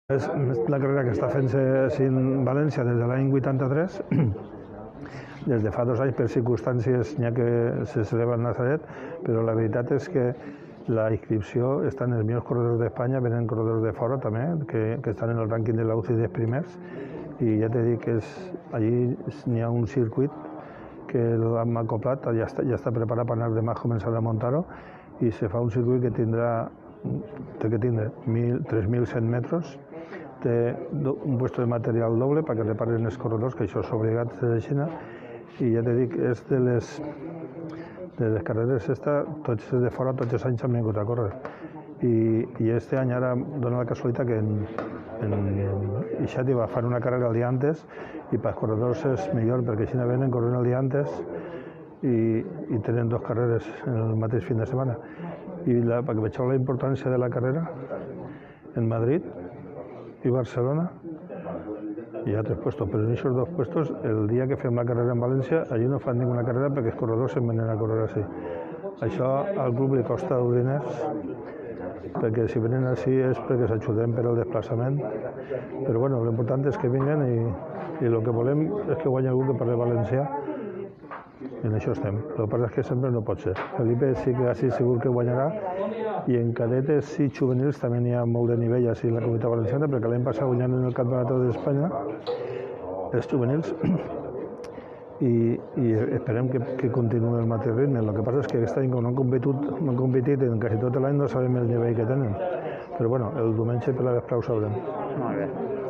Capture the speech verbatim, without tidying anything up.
És la carrera que està fent-se en València des de l'any vuitanta-tres, des de fa dos anys per circumstàncies n'hi ha que se celebra a Nazaret, però la veritat és que la inscripció està en els millors corredors d'Espanya, venen corredors de fora també, que, que estan en el rànquing de la U C I dels primers, i ja t'he dit que és, allí n'hi ha un circuit que l'hem acoplat, ja està, ja està preparat per anar demà a començar a muntar-ho, i se fa un circuit que tindrà, té que tindre tres mil cent metres, té un puesto de material doble perquè reparen els corredors, que això és obligat de Xina, i ja t'he dit, és de les, de les carreres esta, tots de fora, tots els anys han vingut a córrer. I, i este any ara dona la casualitat que en, en Ixati va fer una carrera el dia antes, i pels corredors és millor perquè Xina venen corrent el dia antes i, i tenen dos carreres en el mateix fin de setmana. I la, perquè veieu la importància de la carrera en Madrid i Barcelona hi ha tres puestos, però en aquests dos puestos el dia que fem la carrera en València allí no fan ninguna carrera perquè els corredors se'n venen a córrer així. Això al club li costa diners perquè si venen així és perquè s'ajuden per al desplaçament, però bueno, l'important és que vinguen i, i el que volem és que guanyi algú que parli valencià, i en això estem. El que passa és que sempre no pot ser. Felipe sí que així segur que guanyarà, i en cadetes i juvenils també n'hi ha molt de nivell així en la Comunitat Valenciana, perquè l'any passat guanyant en el Campionat d'Espanya els juvenils, i, i esperem que, que continuï el mateix ritme. El que passa és que aquest any, com no han competit, no han competit en quasi tot l'any, no sabem el nivell que tenen. Però bueno, el diumenge per la vesprada ho sabrem. Molt bé.